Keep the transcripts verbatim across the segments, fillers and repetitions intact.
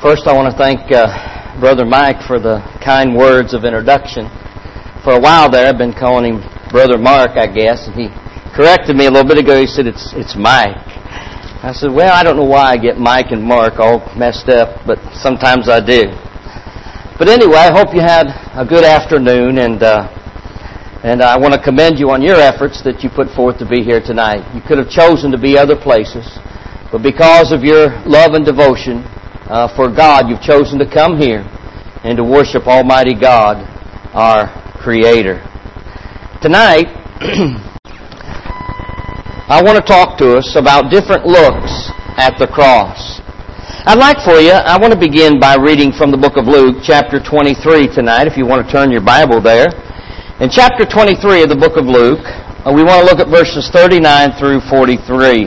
First, I want to thank uh, Brother Mike for the kind words of introduction. For a while there, I've been calling him Brother Mark, I guess, and he corrected me a little bit ago. He said, it's it's Mike. I said, well, I don't know why I get Mike and Mark all messed up, but sometimes I do. But anyway, I hope you had a good afternoon, and uh, and I want to commend you on your efforts that you put forth to be here tonight. You could have chosen to be other places, but because of your love and devotion uh, for God, you've chosen to come here and to worship Almighty God, our Creator. Tonight, I want to talk to us about different looks at the cross. I'd like for you, I want to begin by reading from the book of Luke, chapter twenty-three tonight, if you want to turn your Bible there. In chapter twenty-three of the book of Luke, we want to look at verses thirty-nine through forty-three.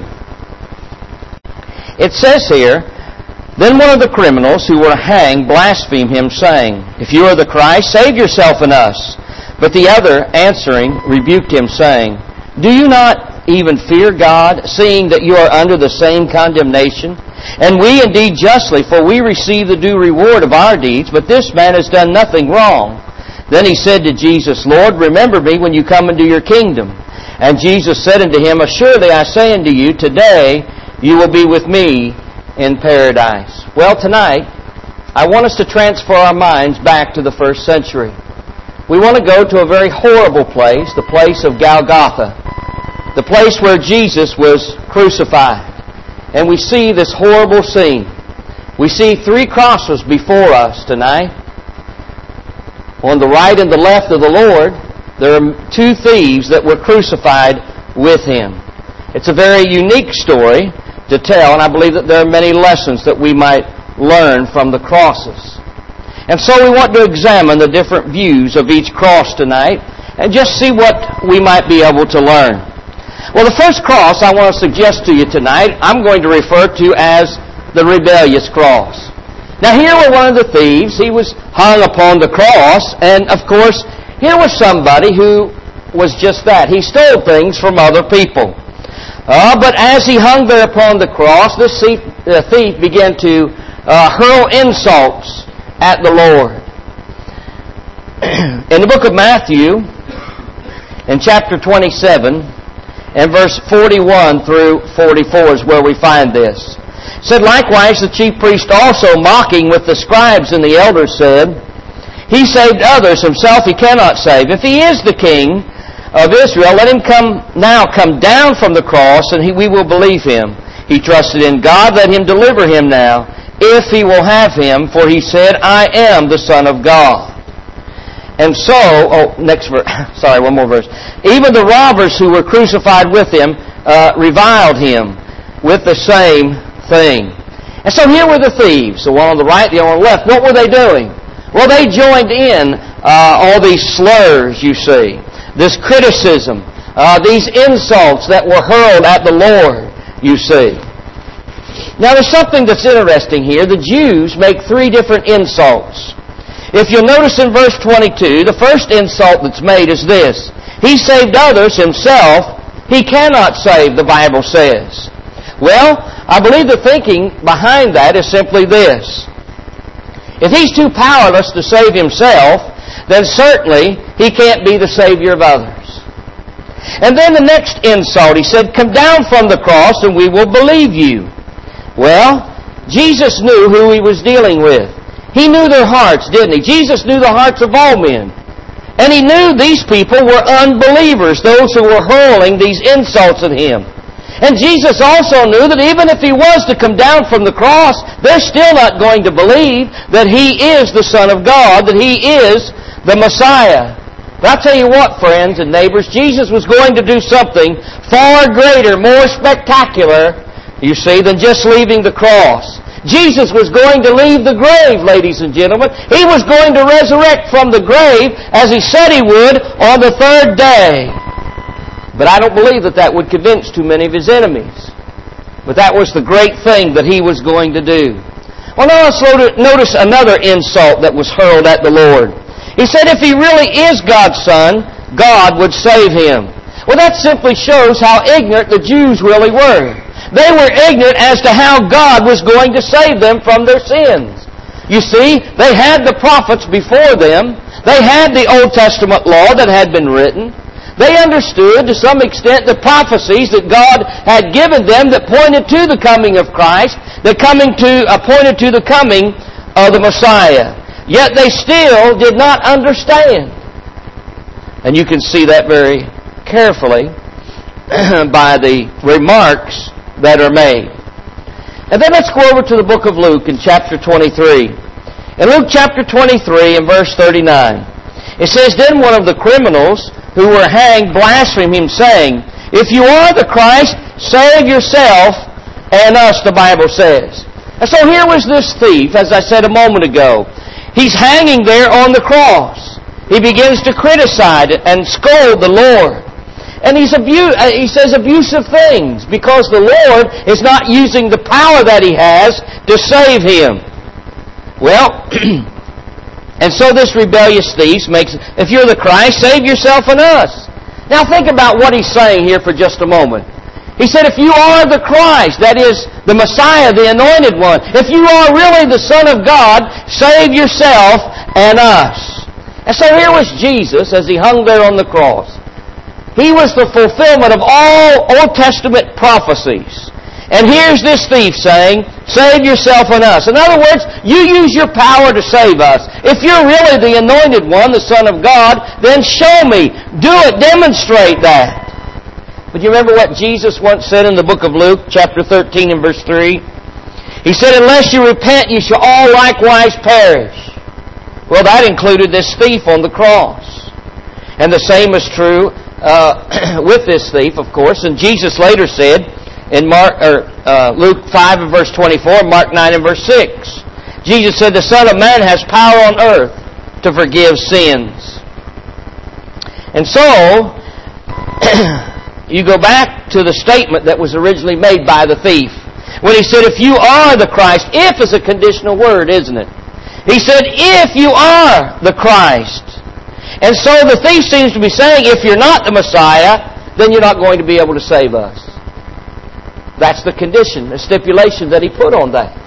It says here, "Then one of the criminals who were hanged blasphemed him, saying, 'If you are the Christ, save yourself and us.' But the other, answering, rebuked him, saying, 'Do you not even fear God, seeing that you are under the same condemnation? And we indeed justly, for we receive the due reward of our deeds, but this man has done nothing wrong.' Then he said to Jesus, 'Lord, remember me when you come into your kingdom.' And Jesus said unto him, 'Assuredly I say unto you, today you will be with me in paradise.'" Well, tonight, I want us to transfer our minds back to the first century. We want to go to a very horrible place, the place of Golgotha, the place where Jesus was crucified. And we see this horrible scene. We see three crosses before us tonight. On the right and the left of the Lord, there are two thieves that were crucified with Him. It's a very unique story to tell, and I believe that there are many lessons that we might learn from the crosses. And so we want to examine the different views of each cross tonight and just see what we might be able to learn. Well, the first cross I want to suggest to you tonight, I'm going to refer to as the rebellious cross. Now, here were one of the thieves. He was hung upon the cross, and of course, here was somebody who was just that. He stole things from other people. Uh, but as he hung there upon the cross, this thief, uh, thief began to uh, hurl insults at the Lord. In the book of Matthew, in chapter twenty-seven, and verse forty-one through forty-four is where we find this. It said, "Likewise the chief priest also, mocking with the scribes and the elders, said, He saved others, himself he cannot save. If he is the king of Israel, let him come now come down from the cross, and he, we will believe him. He trusted in God, let him deliver him now, if he will have him, for he said, I am the Son of God.' And so," oh, next verse, sorry, one more verse. "Even the robbers who were crucified with him uh, reviled him with the same thing." And so here were the thieves, the one on the right, the one on the left. What were they doing? Well, they joined in uh, all these slurs, you see, this criticism, uh, these insults that were hurled at the Lord, you see. Now, there's something that's interesting here. The Jews make three different insults. If you'll notice in verse twenty-two, the first insult that's made is this: "He saved others, himself he cannot save," the Bible says. Well, I believe the thinking behind that is simply this: if he's too powerless to save himself, then certainly he can't be the Savior of others. And then the next insult, he said, "Come down from the cross and we will believe you." Well, Jesus knew who he was dealing with. He knew their hearts, didn't he? Jesus knew the hearts of all men. And he knew these people were unbelievers, those who were hurling these insults at him. And Jesus also knew that even if he was to come down from the cross, they're still not going to believe that he is the Son of God, that he is the Messiah. But I'll tell you what, friends and neighbors, Jesus was going to do something far greater, more spectacular, you see, than just leaving the cross. Jesus was going to leave the grave, ladies and gentlemen. He was going to resurrect from the grave, as he said he would, on the third day. But I don't believe that that would convince too many of his enemies. But that was the great thing that he was going to do. Well, now let's notice another insult that was hurled at the Lord. He said if he really is God's Son, God would save him. Well, that simply shows how ignorant the Jews really were. They were ignorant as to how God was going to save them from their sins. You see, they had the prophets before them. They had the Old Testament law that had been written. They understood to some extent the prophecies that God had given them that pointed to the coming of Christ, that coming to uh, pointed to the coming of the Messiah. Yet they still did not understand. And you can see that very carefully by the remarks that are made. And then let's go over to the book of Luke in chapter twenty-three. In Luke chapter twenty-three and verse thirty-nine, it says, Then one of the criminals who were hanged blasphemed him, saying, If you are the Christ, save yourself and us, the Bible says. And so here was this thief, as I said a moment ago. He's hanging there on the cross. He begins to criticize and scold the Lord. And he's abu- he says abusive things because the Lord is not using the power that He has to save him. Well, and so this rebellious thief makes, if you're the Christ, save yourself and us. Now think about what he's saying here for just a moment. He said, if you are the Christ, that is the Messiah, the Anointed One, if you are really the Son of God, save yourself and us. And so here was Jesus as He hung there on the cross. He was the fulfillment of all Old Testament prophecies. And here's this thief saying, save yourself and us. In other words, you use your power to save us. If you're really the Anointed One, the Son of God, then show me. Do it. Demonstrate that. But you remember what Jesus once said in the book of Luke, chapter thirteen and verse three? He said, unless you repent, you shall all likewise perish. Well, that included this thief on the cross. And the same is true Uh, with this thief, of course. And Jesus later said in Mark or uh, Luke five and verse twenty-four, Mark nine and verse six, Jesus said, "The Son of Man has power on earth to forgive sins." And so you go back to the statement that was originally made by the thief when he said, "If you are the Christ," if is a conditional word, isn't it? He said, "If you are the Christ." And so the thief seems to be saying, if you're not the Messiah, then you're not going to be able to save us. That's the condition, the stipulation that he put on that.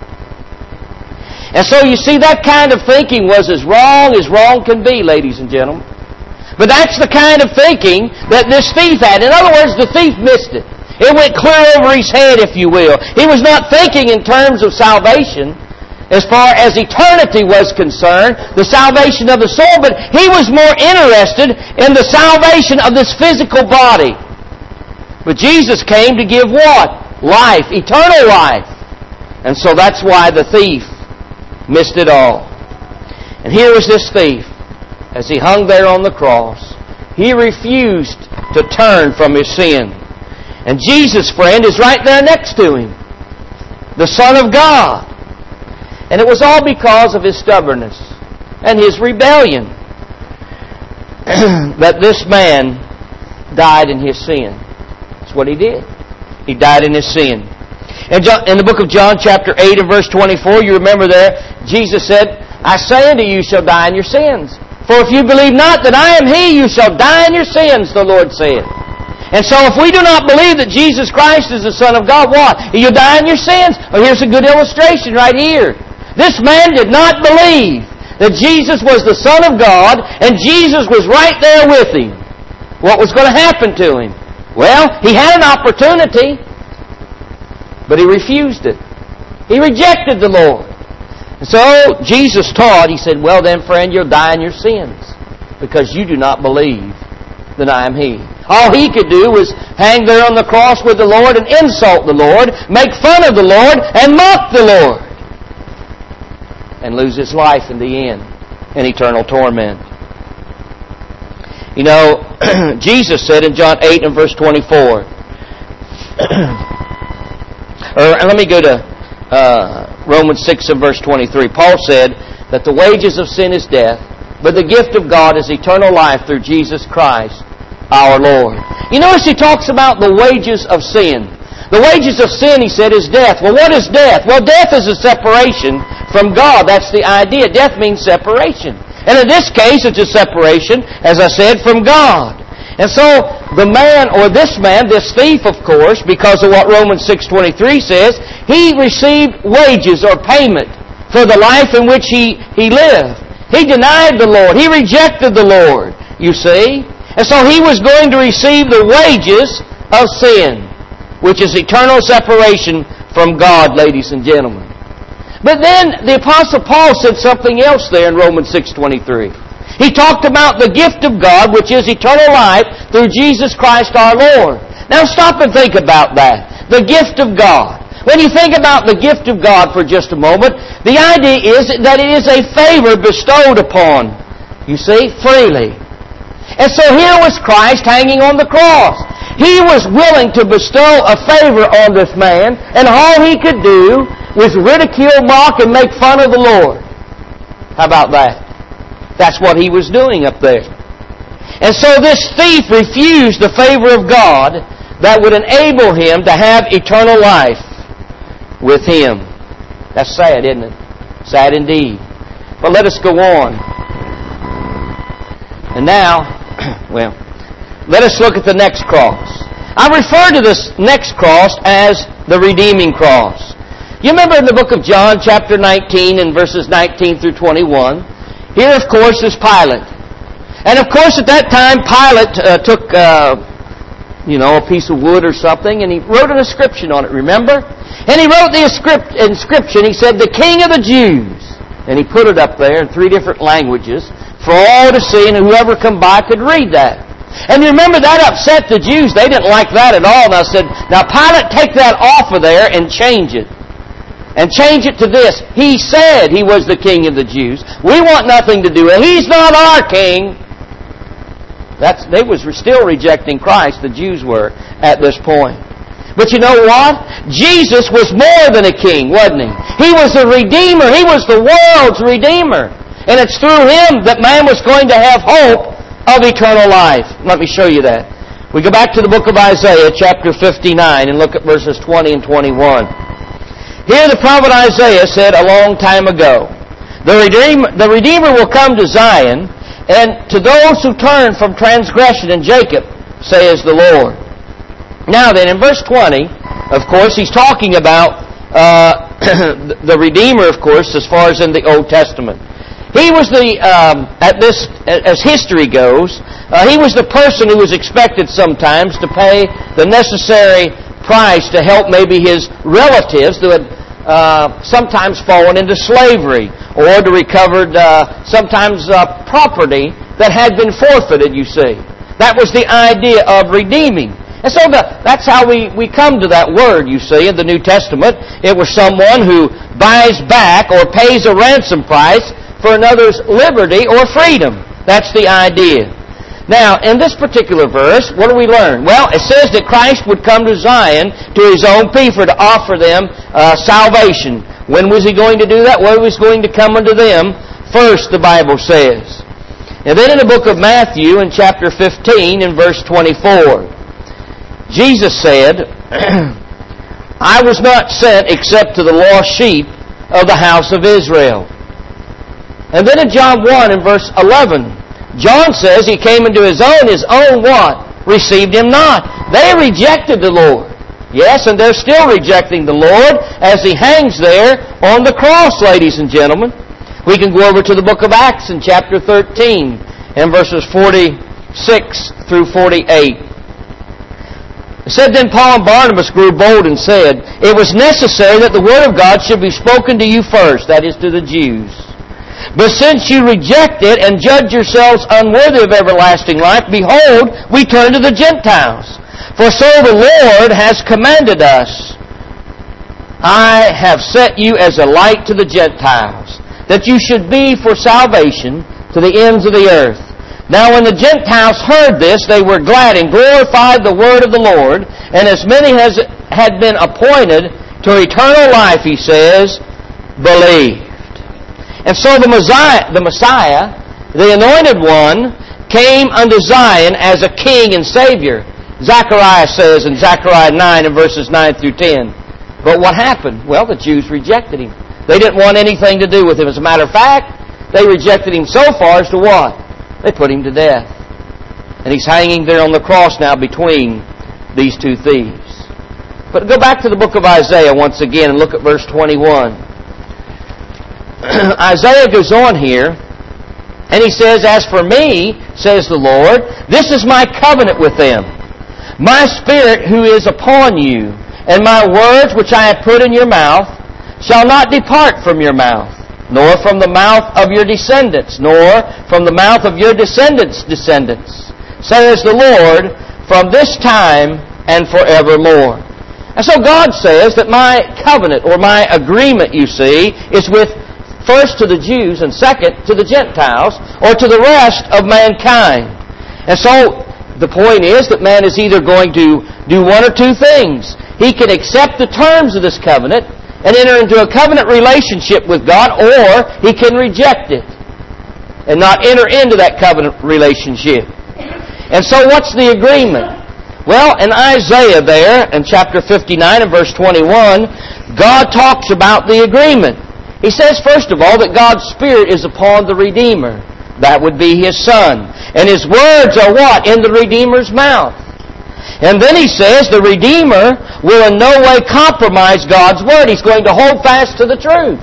And so you see, that kind of thinking was as wrong as wrong can be, ladies and gentlemen. But that's the kind of thinking that this thief had. In other words, the thief missed it. It went clear over his head, if you will. He was not thinking in terms of salvation as far as eternity was concerned, the salvation of the soul, but he was more interested in the salvation of this physical body. But Jesus came to give what? Life, eternal life. And so that's why the thief missed it all. And here was this thief, as he hung there on the cross. He refused to turn from his sin. And Jesus, friend, is right there next to him, the Son of God. And it was all because of his stubbornness and his rebellion that this man died in his sin. That's what he did. He died in his sin. And in the book of John, chapter eight and verse twenty-four, you remember there, Jesus said, I say unto you, you shall die in your sins. For if you believe not that I am He, you shall die in your sins, the Lord said. And so if we do not believe that Jesus Christ is the Son of God, what? You'll die in your sins. Well, here's a good illustration right here. This man did not believe that Jesus was the Son of God, and Jesus was right there with him. What was going to happen to him? Well, he had an opportunity, but he refused it. He rejected the Lord. And so Jesus taught, He said, well then, friend, you'll die in your sins because you do not believe that I am He. All he could do was hang there on the cross with the Lord and insult the Lord, make fun of the Lord, and mock the Lord, and lose his life in the end in eternal torment. You know, Jesus said in John eight and verse twenty-four, or let me go to uh, Romans six and verse twenty-three. Paul said that the wages of sin is death, but the gift of God is eternal life through Jesus Christ our Lord. You notice he talks about the wages of sin. The wages of sin, he said, is death. Well, what is death? Well, death is a separation from God. That's the idea. Death means separation. And in this case, it's a separation, as I said, from God. And so the man, or this man, this thief, of course, because of what Romans six twenty-three says, he received wages or payment for the life in which he, he lived. He denied the Lord. He rejected the Lord, you see. And so he was going to receive the wages of sin, which is eternal separation from God, ladies and gentlemen. But then the Apostle Paul said something else there in Romans six twenty-three. He talked about the gift of God, which is eternal life through Jesus Christ our Lord. Now stop and think about that. The gift of God. When you think about the gift of God for just a moment, the idea is that it is a favor bestowed upon, you see, freely. And so here was Christ hanging on the cross. He was willing to bestow a favor on this man, and all he could do was ridicule, mock, and make fun of the Lord. How about that? That's what he was doing up there. And so this thief refused the favor of God that would enable him to have eternal life with him. That's sad, isn't it? Sad indeed. But let us go on. And now, well, let us look at the next cross. I refer to this next cross as the redeeming cross. You remember in the book of John, chapter nineteen, and verses nineteen through twenty-one, here, of course, is Pilate. And, of course, at that time, Pilate uh, took, uh, you know, a piece of wood or something, and he wrote an inscription on it, remember? And he wrote the inscription, he said, "The King of the Jews." And he put it up there in three different languages for all to see, and whoever come by could read that. And you remember that upset the Jews. They didn't like that at all. And I said, now, Pilate, take that off of there and change it. And change it to this. He said he was the King of the Jews. We want nothing to do with it. He's not our King. That's, they was still rejecting Christ, the Jews were, at this point. But you know what? Jesus was more than a king, wasn't he? He was a Redeemer. He was the world's Redeemer. And it's through him that man was going to have hope of eternal life. Let me show you that. We go back to the book of Isaiah, chapter fifty-nine, and look at verses twenty and twenty-one. Here the prophet Isaiah said a long time ago, the Redeemer, the Redeemer will come to Zion, and to those who turn from transgression in Jacob, says the Lord. Now then, in verse twenty, of course, he's talking about uh, the Redeemer, of course, as far as in the Old Testament. He was the, um, at this, as history goes, uh, he was the person who was expected sometimes to pay the necessary price to help maybe his relatives who had uh, sometimes fallen into slavery, or to recover uh, sometimes uh, property that had been forfeited, you see. That was the idea of redeeming. And so the, that's how we, we come to that word, you see, in the New Testament. It was someone who buys back or pays a ransom price for another's liberty or freedom. That's the idea. Now, in this particular verse, what do we learn? Well, it says that Christ would come to Zion to his own people to offer them uh, salvation. When was he going to do that? Well, he was going to come unto them first, the Bible says. And then in the book of Matthew, in chapter fifteen, in verse twenty-four, Jesus said, I was not sent except to the lost sheep of the house of Israel. And then in John one, in verse eleven, John says he came into his own, his own what? Received him not. They rejected the Lord. Yes, and they're still rejecting the Lord as he hangs there on the cross, ladies and gentlemen. We can go over to the book of Acts in chapter thirteen and verses forty-six through forty-eight. It said, Then Paul and Barnabas grew bold and said, It was necessary that the word of God should be spoken to you first, that is to the Jews. But since you reject it and judge yourselves unworthy of everlasting life, behold, we turn to the Gentiles. For so the Lord has commanded us, I have set you as a light to the Gentiles, that you should be for salvation to the ends of the earth. Now when the Gentiles heard this, they were glad and glorified the word of the Lord, and as many as had been appointed to eternal life, he says, believed. And so the Messiah, the Messiah, the Anointed One, came unto Zion as a King and Savior. Zechariah says in Zechariah nine and verses nine through ten. But what happened? Well, the Jews rejected him. They didn't want anything to do with him. As a matter of fact, they rejected him so far as to what? They put him to death. And He's hanging there on the cross now between these two thieves. But go back to the book of Isaiah once again and look at verse twenty-one. Isaiah goes on here, and he says, "As for me, says the Lord, this is my covenant with them. My Spirit who is upon you, and my words which I have put in your mouth, shall not depart from your mouth, nor from the mouth of your descendants, nor from the mouth of your descendants' descendants, says the Lord, from this time and forevermore." And so God says that my covenant, or my agreement, you see, is with first to the Jews and second to the Gentiles, or to the rest of mankind. And so the point is that man is either going to do one or two things. He can accept the terms of this covenant and enter into a covenant relationship with God, or he can reject it and not enter into that covenant relationship. And so what's the agreement? Well, in Isaiah there, in chapter fifty-nine and verse twenty-one, God talks about the agreement. He says, first of all, that God's Spirit is upon the Redeemer. That would be His Son. And His words are what? In the Redeemer's mouth. And then He says the Redeemer will in no way compromise God's Word. He's going to hold fast to the truth.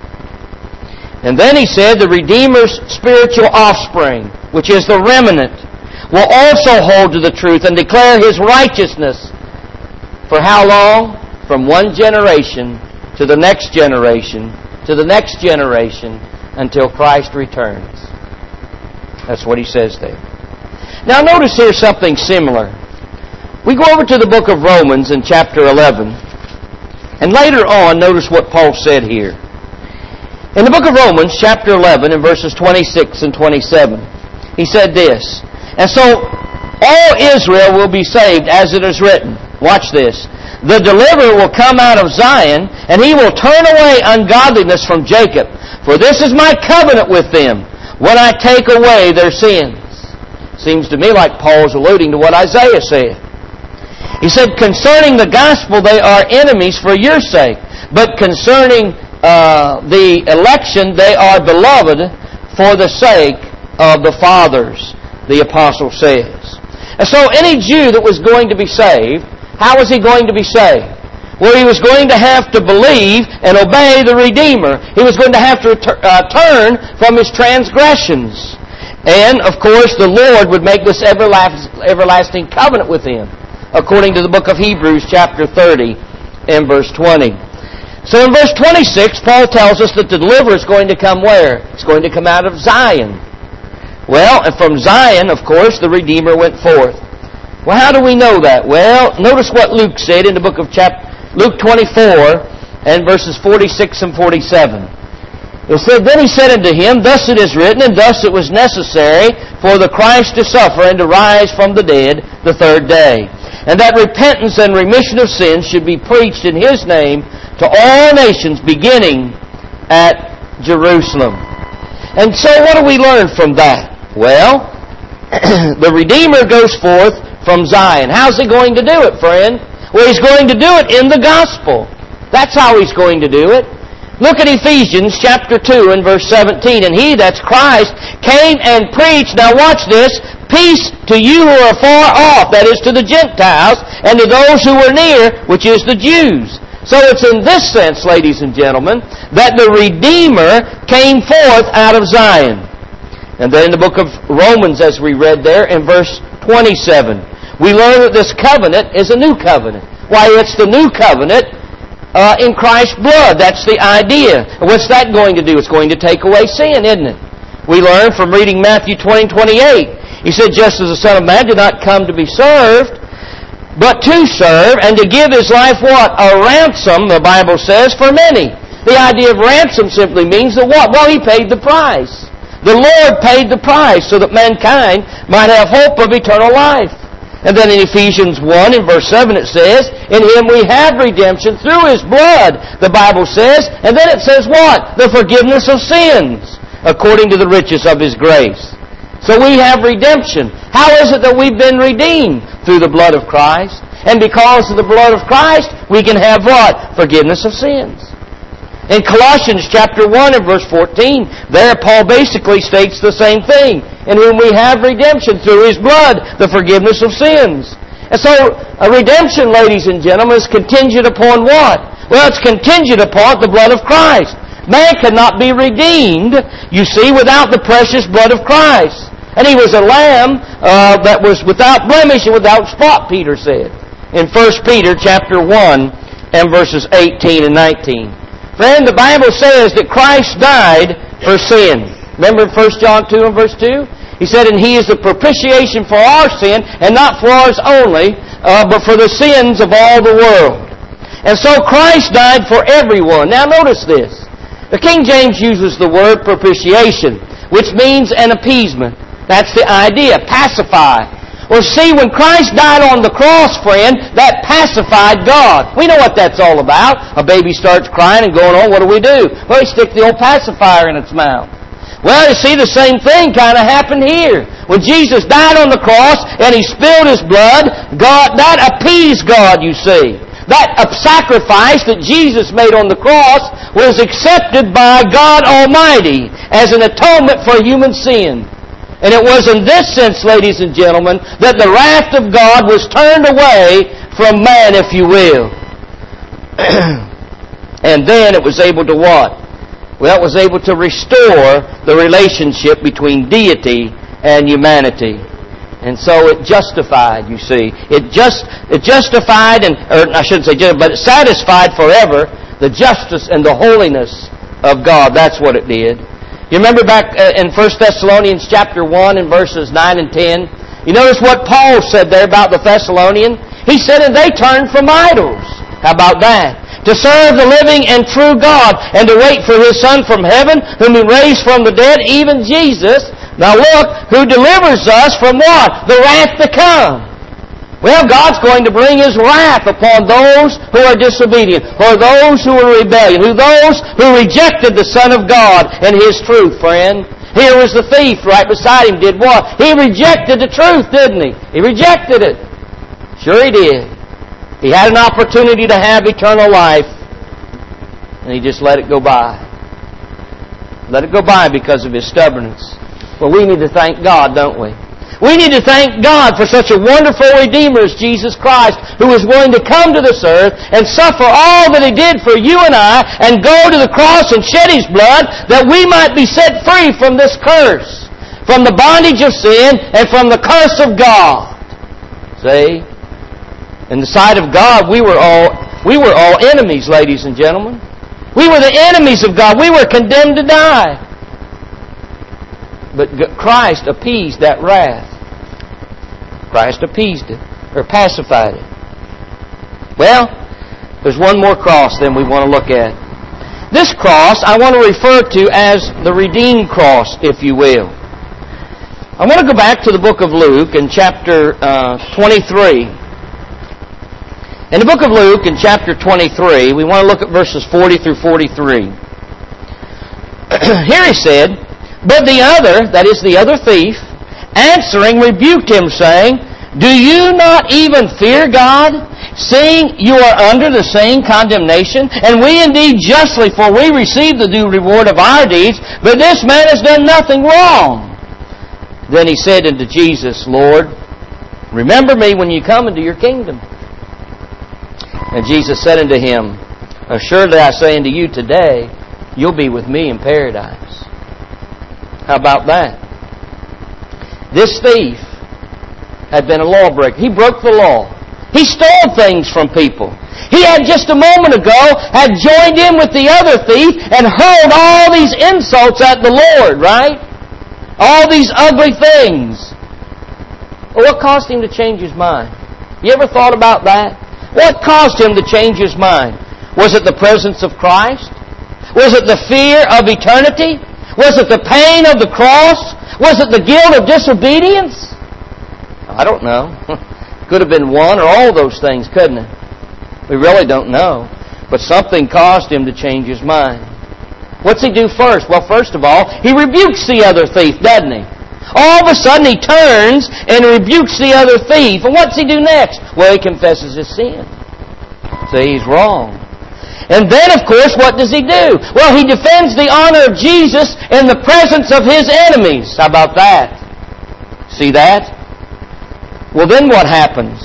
And then He said the Redeemer's spiritual offspring, which is the remnant, will also hold to the truth and declare His righteousness. For how long? From one generation to the next generation, to the next generation, until Christ returns. That's what He says there. Now notice here something similar. We go over to the book of Romans in chapter eleven, and later on, notice what Paul said here. In the book of Romans, chapter eleven, in verses twenty-six and twenty-seven, he said this, "And so all Israel will be saved, as it is written." Watch this. "The deliverer will come out of Zion, and He will turn away ungodliness from Jacob. For this is my covenant with them, when I take away their sins." Seems to me like Paul's alluding to what Isaiah said. He said, "Concerning the gospel they are enemies for your sake, but concerning uh, the election they are beloved for the sake of the fathers," the apostle says. And so any Jew that was going to be saved, how was he going to be saved? Well, he was going to have to believe and obey the Redeemer. He was going to have to uh, turn from his transgressions. And, of course, the Lord would make this everlasting covenant with him, according to the book of Hebrews, chapter thirty, and verse twenty. So in verse twenty-six, Paul tells us that the deliverer is going to come where? It's going to come out of Zion. Well, and from Zion, of course, the Redeemer went forth. Well, how do we know that? Well, notice what Luke said in the book of chapter Luke twenty-four and verses forty-six and forty-seven. It said, "Then he said unto him, Thus it is written, and thus it was necessary for the Christ to suffer and to rise from the dead the third day, and that repentance and remission of sins should be preached in His name to all nations, beginning at Jerusalem." And so what do we learn from that? Well, the Redeemer goes forth from Zion. How's He going to do it, friend? Well, He's going to do it in the gospel. That's how He's going to do it. Look at Ephesians chapter two and verse seventeen. "And He," that's Christ, "came and preached," now watch this, "peace to you who are far off," that is to the Gentiles, "and to those who are near," which is the Jews. So it's in this sense, ladies and gentlemen, that the Redeemer came forth out of Zion. And then in the book of Romans, as we read there, in verse twenty-seven, we learn that this covenant is a new covenant. Why, it's the new covenant uh, in Christ's blood. That's the idea. And what's that going to do? It's going to take away sin, isn't it? We learn from reading Matthew twenty, twenty-eight. He said, "Just as the Son of Man did not come to be served, but to serve, and to give His life," what? "A ransom," the Bible says, "for many." The idea of ransom simply means that what? Well, He paid the price. The Lord paid the price so that mankind might have hope of eternal life. And then in Ephesians one, in verse seven, it says, "In Him we have redemption through His blood," the Bible says. And then it says what? "The forgiveness of sins, according to the riches of His grace." So we have redemption. How is it that we've been redeemed? Through the blood of Christ. And because of the blood of Christ, we can have what? Forgiveness of sins. In Colossians chapter one and verse fourteen, there Paul basically states the same thing. in whom we have redemption through His blood, the forgiveness of sins. And so, a redemption, ladies and gentlemen, is contingent upon what? Well, it's contingent upon the blood of Christ. Man cannot be redeemed, you see, without the precious blood of Christ. And He was a lamb uh, that was without blemish and without spot, Peter said, in First Peter chapter one and verses eighteen and nineteen. Friend, the Bible says that Christ died for sin. Remember First John two and verse two? He said, and He is the propitiation for our sin, and not for ours only, uh, but for the sins of all the world. And so Christ died for everyone. Now notice this. The King James uses the word propitiation, which means an appeasement. That's the idea, pacify. Well, see, when Christ died on the cross, friend, that pacified God. We know what that's all about. A baby starts crying and going on, what do we do? Well, we stick the old pacifier in its mouth. Well, you see, the same thing kind of happened here. When Jesus died on the cross and He spilled His blood, God, that appeased God, you see. That sacrifice that Jesus made on the cross was accepted by God Almighty as an atonement for human sin. And it was in this sense, ladies and gentlemen, that the wrath of God was turned away from man, if you will. And then it was able to what? Well, it was able to restore the relationship between deity and humanity. And so it justified, you see. It just it justified, and or I shouldn't say justified, but it satisfied forever the justice and the holiness of God. That's what it did. You remember back in First Thessalonians chapter one and verses nine and ten? You notice what Paul said there about the Thessalonian? He said, and they turned from idols. How about that? To serve the living and true God, and to wait for His Son from heaven, whom He raised from the dead, even Jesus. Now look, who delivers us from what? The wrath to come. Well, God's going to bring His wrath upon those who are disobedient, or those who are rebellion, who those who rejected the Son of God and His truth, friend. Here was the thief right beside him, did what? He rejected the truth, didn't he? He rejected it. Sure he did. He had an opportunity to have eternal life, and he just let it go by. Let it go by because of his stubbornness. Well, we need to thank God, don't we? We need to thank God for such a wonderful Redeemer as Jesus Christ, who was willing to come to this earth and suffer all that He did for you and I, and go to the cross and shed His blood, that we might be set free from this curse, from the bondage of sin, and from the curse of God. See? In the sight of God, we were all we were all enemies, ladies and gentlemen. We were the enemies of God. We were condemned to die. But Christ appeased that wrath. Christ appeased it, or pacified it. Well, there's one more cross then we want to look at. This cross I want to refer to as the redeemed cross, if you will. I want to go back to the book of Luke in chapter uh, twenty-three. In the book of Luke in chapter twenty-three, we want to look at verses forty through forty-three. Here he said, but the other, that is the other thief, answering rebuked him, saying, do you not even fear God, seeing you are under the same condemnation? And we indeed justly, for we receive the due reward of our deeds, but this man has done nothing wrong. Then he said unto Jesus, Lord, remember me when you come into your kingdom. And Jesus said unto him, assuredly I say unto you, today you'll be with me in paradise. How about that? This thief had been a lawbreaker. He broke the law. He stole things from people. He had just a moment ago had joined in with the other thief and hurled all these insults at the Lord, right? All these ugly things. Well, what caused him to change his mind? You ever thought about that? What caused him to change his mind? Was it the presence of Christ? Was it the fear of eternity? Was it the pain of the cross? Was it the guilt of disobedience? I don't know. Could have been one or all those things, couldn't it? We really don't know. But something caused him to change his mind. What's he do first? Well, first of all, he rebukes the other thief, doesn't he? All of a sudden he turns and rebukes the other thief. And what's he do next? Well, he confesses his sin. See, he's wrong. And then, of course, what does he do? Well, he defends the honor of Jesus in the presence of his enemies. How about that? See that? Well, then what happens?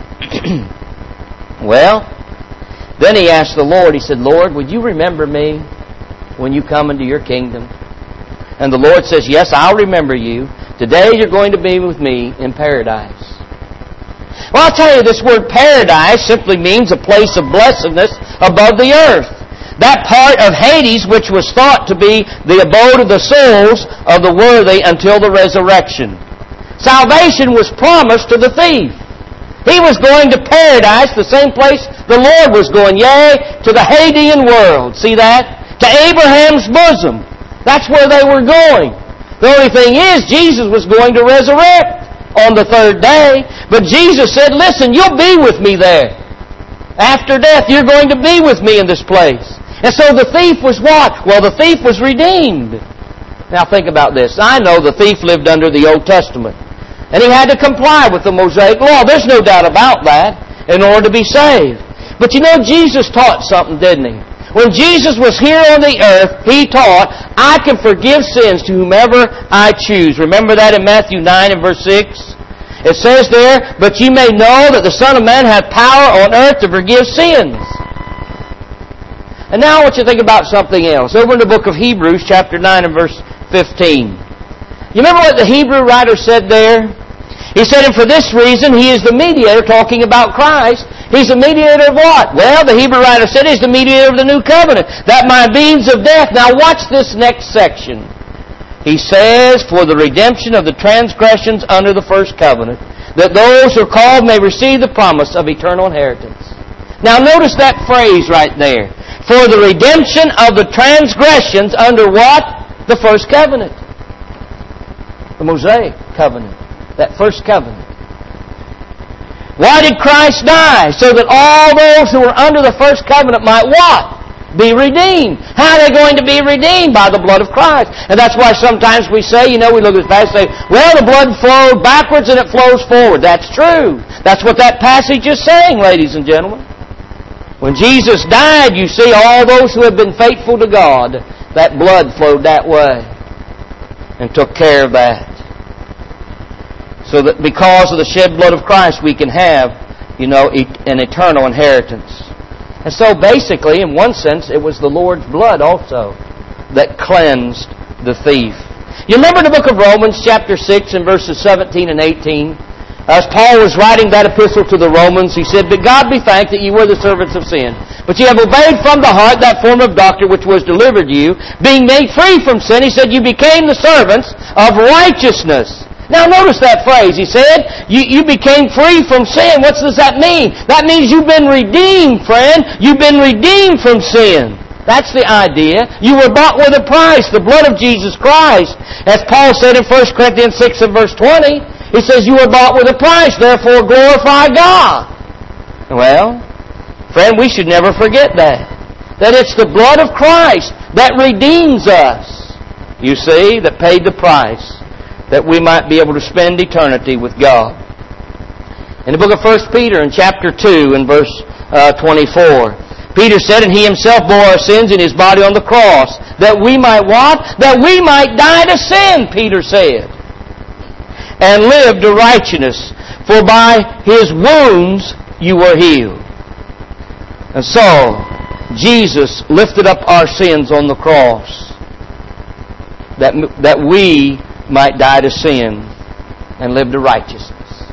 Well, then he asked the Lord, he said, Lord, would you remember me when you come into your kingdom? And the Lord says, yes, I'll remember you. Today you're going to be with me in paradise. Well, I'll tell you, this word paradise simply means a place of blessedness above the earth. That part of Hades which was thought to be the abode of the souls of the worthy until the resurrection. Salvation was promised to the thief. He was going to paradise, the same place the Lord was going, yea, to the Hadean world. See that? To Abraham's bosom. That's where they were going. The only thing is, Jesus was going to resurrect on the third day. But Jesus said, listen, you'll be with me there. After death, you're going to be with me in this place. And so the thief was what? Well, the thief was redeemed. Now think about this. I know the thief lived under the Old Testament. And he had to comply with the Mosaic Law. There's no doubt about that in order to be saved. But you know, Jesus taught something, didn't he? When Jesus was here on the earth, He taught, I can forgive sins to whomever I choose. Remember that in Matthew nine and verse six? It says there, but ye may know that the Son of Man hath power on earth to forgive sins. And now I want you to think about something else. Over in the book of Hebrews, chapter nine and verse fifteen. You remember what the Hebrew writer said there? He said, and for this reason, He is the mediator, talking about Christ. He's the mediator of what? Well, the Hebrew writer said He's the mediator of the new covenant, that by means of death. Now watch this next section. He says, for the redemption of the transgressions under the first covenant, that those who are called may receive the promise of eternal inheritance. Now notice that phrase right there. For the redemption of the transgressions under what? The first covenant. The Mosaic covenant. That first covenant. Why did Christ die? So that all those who were under the first covenant might what? Be redeemed. How are they going to be redeemed? By the blood of Christ. And that's why sometimes we say, you know, we look at this passage and say, well, the blood flowed backwards and it flows forward. That's true. That's what that passage is saying, ladies and gentlemen. When Jesus died, you see, all those who have been faithful to God, that blood flowed that way and took care of that. So that because of the shed blood of Christ, we can have, you know, an eternal inheritance. And so basically, in one sense, it was the Lord's blood also that cleansed the thief. You remember the book of Romans, chapter six, and verses seventeen and eighteen? As Paul was writing that epistle to the Romans, he said, but God be thanked that you were the servants of sin. But you have obeyed from the heart that form of doctrine which was delivered to you. Being made free from sin, he said, you became the servants of righteousness. Now notice that phrase. He said, you, you became free from sin. What does that mean? That means you've been redeemed, friend. You've been redeemed from sin. That's the idea. You were bought with a price, the blood of Jesus Christ. As Paul said in First Corinthians six and verse twenty, he says, you were bought with a price, therefore glorify God. Well, friend, we should never forget that. That it's the blood of Christ that redeems us. You see, that paid the price, that we might be able to spend eternity with God. In the book of First Peter, in chapter two, in verse uh, twenty-four, Peter said, and He Himself bore our sins in His body on the cross, that we might what? That we might die to sin, Peter said, and live to righteousness. For by His wounds you were healed. And so, Jesus lifted up our sins on the cross, that that we might die to sin and live to righteousness.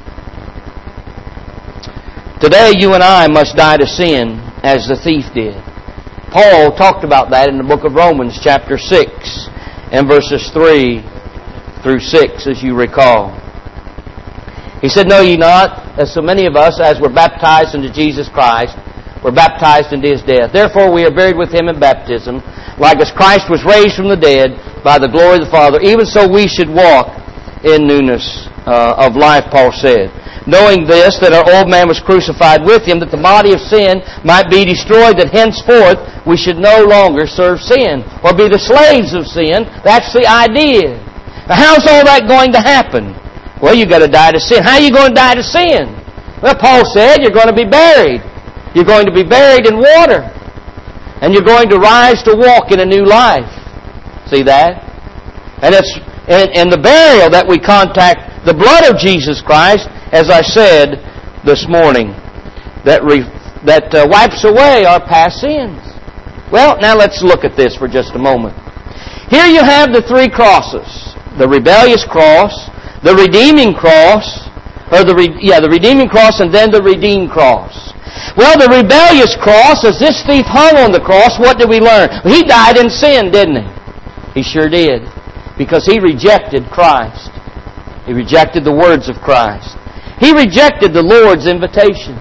Today you and I must die to sin as the thief did. Paul talked about that in the book of Romans chapter six and verses three through six, as you recall. He said, know ye not, as so many of us, as were baptized into Jesus Christ, were baptized into His death. Therefore we are buried with Him in baptism, like as Christ was raised from the dead by the glory of the Father, even so we should walk in newness uh, of life, Paul said. Knowing this, that our old man was crucified with Him, that the body of sin might be destroyed, that henceforth we should no longer serve sin, or be the slaves of sin. That's the idea. Now how's all that going to happen? Well, you've got to die to sin. How are you going to die to sin? Well, Paul said you're going to be buried. You're going to be buried in water. And you're going to rise to walk in a new life. See that? And it's in, in the burial that we contact The blood of Jesus Christ, as I said this morning, that re, that uh, wipes away our past sins. Well, now let's look at this for just a moment. Here you have the three crosses. The rebellious cross, the redeeming cross, or the re, yeah, the redeeming cross and then the redeemed cross. Well, the rebellious cross, as this thief hung on the cross, what did we learn? He died in sin, didn't he? He sure did. Because he rejected Christ. He rejected the words of Christ. He rejected the Lord's invitation.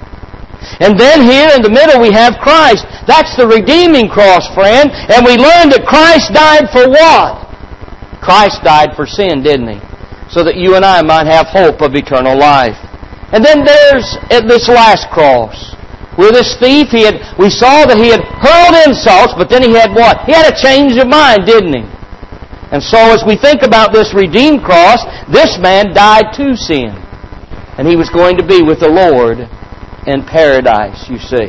And then here in the middle we have Christ. That's the redeeming cross, friend. And we learned that Christ died for what? Christ died for sin, didn't He? So that you and I might have hope of eternal life. And then there's this last cross. Where this thief, he had, we saw that he had hurled insults, but then he had what? He had a change of mind, didn't he? And so as we think about this redeemed cross, this man died to sin. And he was going to be with the Lord in paradise, you see.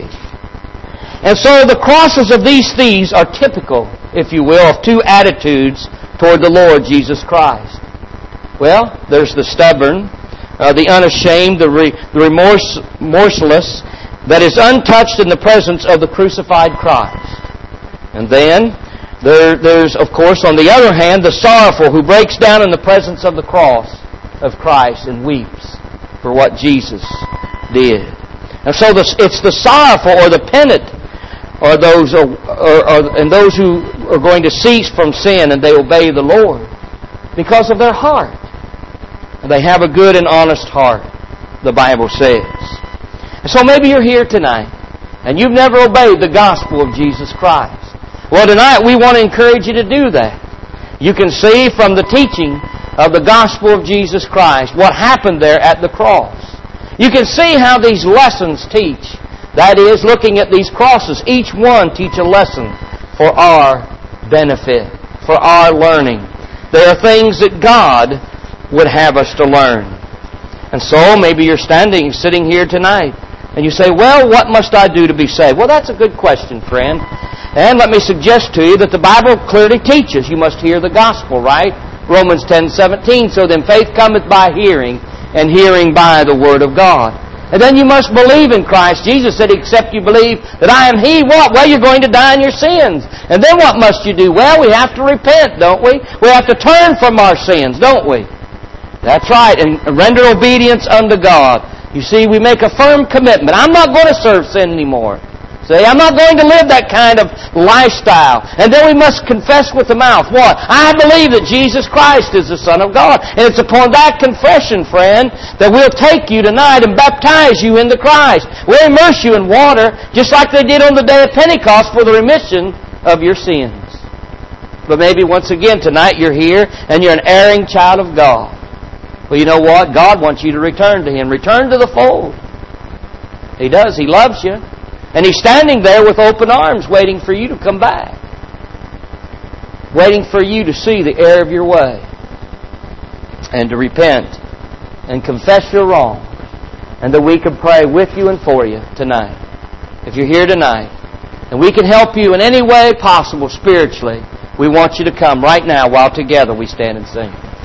And so the crosses of these thieves are typical, if you will, of two attitudes toward the Lord Jesus Christ. Well, there's the stubborn, uh, the unashamed, the, re, the remorse, remorseless, that is untouched in the presence of the crucified Christ. And then there, there's, of course, on the other hand, the sorrowful who breaks down in the presence of the cross of Christ and weeps for what Jesus did. And so the, it's the sorrowful or the penitent, or those, or, or, or, and those who are going to cease from sin and they obey the Lord because of their heart. They have a good and honest heart, the Bible says. And so maybe you're here tonight and you've never obeyed the gospel of Jesus Christ. Well, tonight we want to encourage you to do that. You can see from the teaching of the gospel of Jesus Christ what happened there at the cross. You can see how these lessons teach. That is, looking at these crosses, each one teach a lesson for our benefit, for our learning. They are things that God would have us to learn. And so maybe you're standing, sitting here tonight, and you say, well, what must I do to be saved? Well, that's a good question, friend. And let me suggest to you that the Bible clearly teaches you must hear the gospel, right? Romans ten seventeen, so then faith cometh by hearing, and hearing by the word of God. And then you must believe in Christ. Jesus said, except you believe that I am He, what? Well, you're going to die in your sins. And then what must you do? Well, we have to repent, don't we? We have to turn from our sins, don't we? That's right, and render obedience unto God. You see, we make a firm commitment. I'm not going to serve sin anymore. See, I'm not going to live that kind of lifestyle. And then we must confess with the mouth, what? I believe that Jesus Christ is the Son of God. And it's upon that confession, friend, that we'll take you tonight and baptize you into Christ. We'll immerse you in water, just like they did on the day of Pentecost for the remission of your sins. But maybe once again tonight you're here and you're an erring child of God. Well, you know what? God wants you to return to Him. Return to the fold. He does. He loves you. And He's standing there with open arms waiting for you to come back. Waiting for you to see the error of your way. And to repent. And confess your wrong. And that we can pray with you and for you tonight. If you're here tonight. And we can help you in any way possible spiritually. We want you to come right now while together we stand and sing.